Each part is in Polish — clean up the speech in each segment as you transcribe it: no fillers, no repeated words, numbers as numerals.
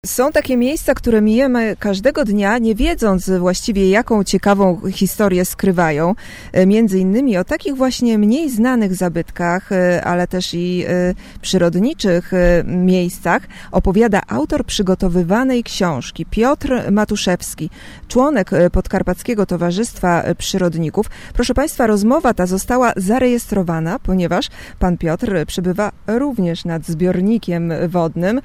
Są takie miejsca, które mijamy każdego dnia, nie wiedząc właściwie, jaką ciekawą historię skrywają. Między innymi o takich właśnie mniej znanych zabytkach, ale też i przyrodniczych miejscach opowiada autor przygotowywanej książki, Piotr Matuszewski, członek Podkarpackiego Towarzystwa Przyrodników. Proszę Państwa, rozmowa ta została zarejestrowana, ponieważ pan Piotr przebywa również nad zbiornikiem wodnym,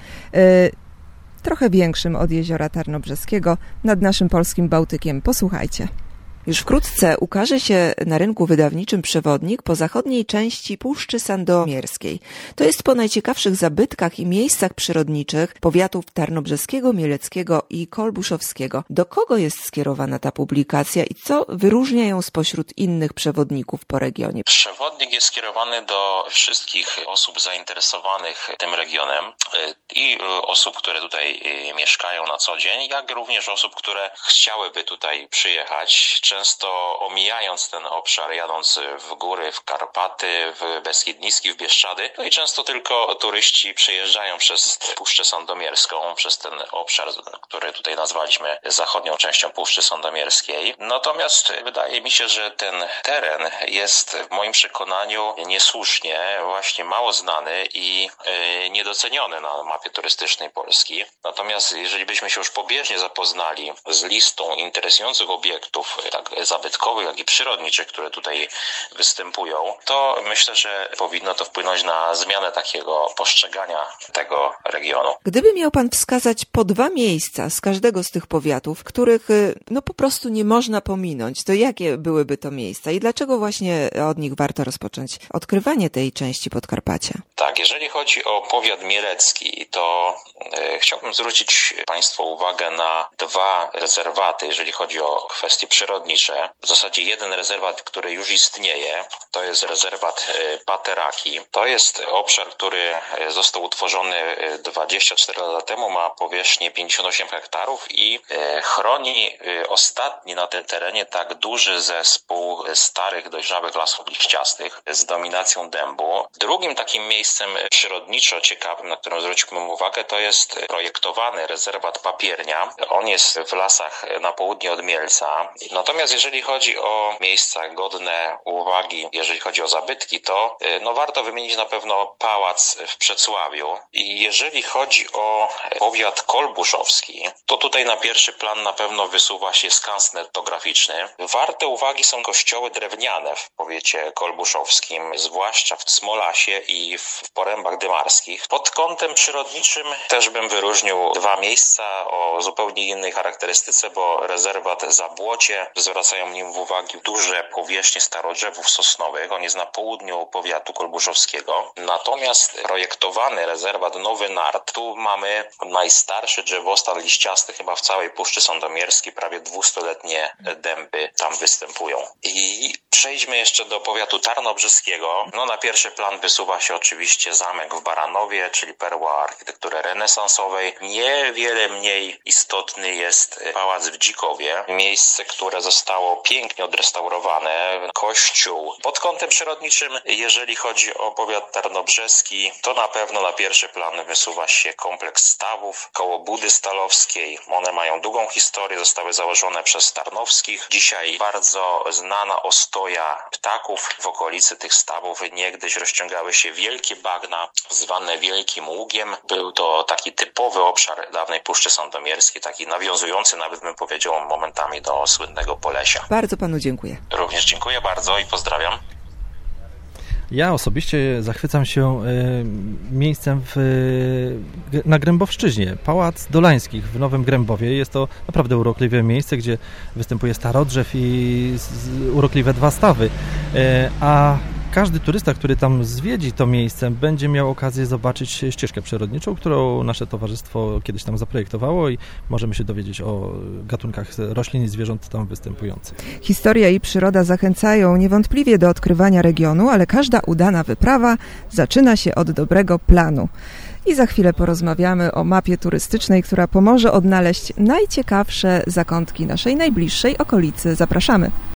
trochę większym od jeziora Tarnobrzeskiego, nad naszym polskim Bałtykiem. Posłuchajcie. Już wkrótce ukaże się na rynku wydawniczym przewodnik po zachodniej części Puszczy Sandomierskiej. To jest po najciekawszych zabytkach i miejscach przyrodniczych powiatów tarnobrzeskiego, mieleckiego i kolbuszowskiego. Do kogo jest skierowana ta publikacja i co wyróżnia ją spośród innych przewodników po regionie? Przewodnik jest skierowany do wszystkich osób zainteresowanych tym regionem i osób, które tutaj mieszkają na co dzień, jak również osób, które chciałyby tutaj przyjechać, często omijając ten obszar, jadąc w góry, w Karpaty, w Beskid Niski, w Bieszczady. No i często tylko turyści przejeżdżają przez Puszczę Sandomierską, przez ten obszar, który tutaj nazwaliśmy zachodnią częścią Puszczy Sandomierskiej. Natomiast wydaje mi się, że ten teren jest w moim przekonaniu niesłusznie właśnie mało znany i niedoceniony na mapie turystycznej Polski. Natomiast jeżeli byśmy się już pobieżnie zapoznali z listą interesujących obiektów, tak zabytkowych, jak i przyrodniczych, które tutaj występują, to myślę, że powinno to wpłynąć na zmianę takiego postrzegania tego regionu. Gdyby miał pan wskazać po 2 miejsca z każdego z tych powiatów, których po prostu nie można pominąć, to jakie byłyby to miejsca i dlaczego właśnie od nich warto rozpocząć odkrywanie tej części Podkarpacia? Tak, jeżeli chodzi o powiat mielecki, to chciałbym zwrócić Państwu uwagę na 2 rezerwaty, jeżeli chodzi o kwestie przyrodnicze. W zasadzie jeden rezerwat, który już istnieje, to jest rezerwat Pateraki. To jest obszar, który został utworzony 24 lata temu, ma powierzchnię 58 hektarów i chroni ostatni na tym terenie tak duży zespół starych, dojrzałych lasów liściastych z dominacją dębu. Drugim takim miejscem przyrodniczo ciekawym, na którym zwróciłbym uwagę, to jest projektowany rezerwat Papiernia. On jest w lasach na południe od Mielca. Natomiast jeżeli chodzi o miejsca godne uwagi, jeżeli chodzi o zabytki, to warto wymienić na pewno pałac w Przecławiu. I jeżeli chodzi o powiat kolbuszowski, to tutaj na pierwszy plan na pewno wysuwa się skansen etnograficzny. Warte uwagi są kościoły drewniane w powiecie kolbuszowskim, zwłaszcza w Smolasie i w Porębach Dymarskich. Pod kątem przyrodniczym też bym wyróżnił 2 miejsca o zupełnie innej charakterystyce, bo rezerwat Zabłocie, zwracają nim uwagę duże powierzchnie starodrzewów sosnowych. On jest na południu powiatu kolbuszowskiego. Natomiast projektowany rezerwat Nowy Nart, tu mamy najstarszy drzewostan liściasty chyba w całej Puszczy Sandomierskiej. Prawie 200-letnie dęby tam występują. I przejdźmy jeszcze do powiatu tarnobrzeskiego. Na pierwszy plan wysuwa się oczywiście zamek w Baranowie, czyli perła architektury renesansowej. Niewiele mniej istotny jest pałac w Dzikowie. Miejsce, które zostało pięknie odrestaurowane. Kościół. Pod kątem przyrodniczym, jeżeli chodzi o powiat tarnobrzeski, to na pewno na pierwszy plan wysuwa się kompleks stawów koło Budy Stalowskiej. One mają długą historię, zostały założone przez Tarnowskich. Dzisiaj bardzo znana ostoja ptaków w okolicy tych stawów. Niegdyś rozciągały się wielkie bagna, zwane Wielkim Ługiem. Był to taki typowy obszar dawnej Puszczy Sandomierskiej, taki nawiązujący nawet, bym powiedział, momentami do słynnego Polesia. Bardzo panu dziękuję. Również dziękuję bardzo i pozdrawiam. Ja osobiście zachwycam się miejscem na Grębowszczyźnie. Pałac Dolańskich w Nowym Grębowie. Jest to naprawdę urokliwe miejsce, gdzie występuje starodrzew i urokliwe 2 stawy. A każdy turysta, który tam zwiedzi to miejsce, będzie miał okazję zobaczyć ścieżkę przyrodniczą, którą nasze towarzystwo kiedyś tam zaprojektowało i możemy się dowiedzieć o gatunkach roślin i zwierząt tam występujących. Historia i przyroda zachęcają niewątpliwie do odkrywania regionu, ale każda udana wyprawa zaczyna się od dobrego planu. I za chwilę porozmawiamy o mapie turystycznej, która pomoże odnaleźć najciekawsze zakątki naszej najbliższej okolicy. Zapraszamy!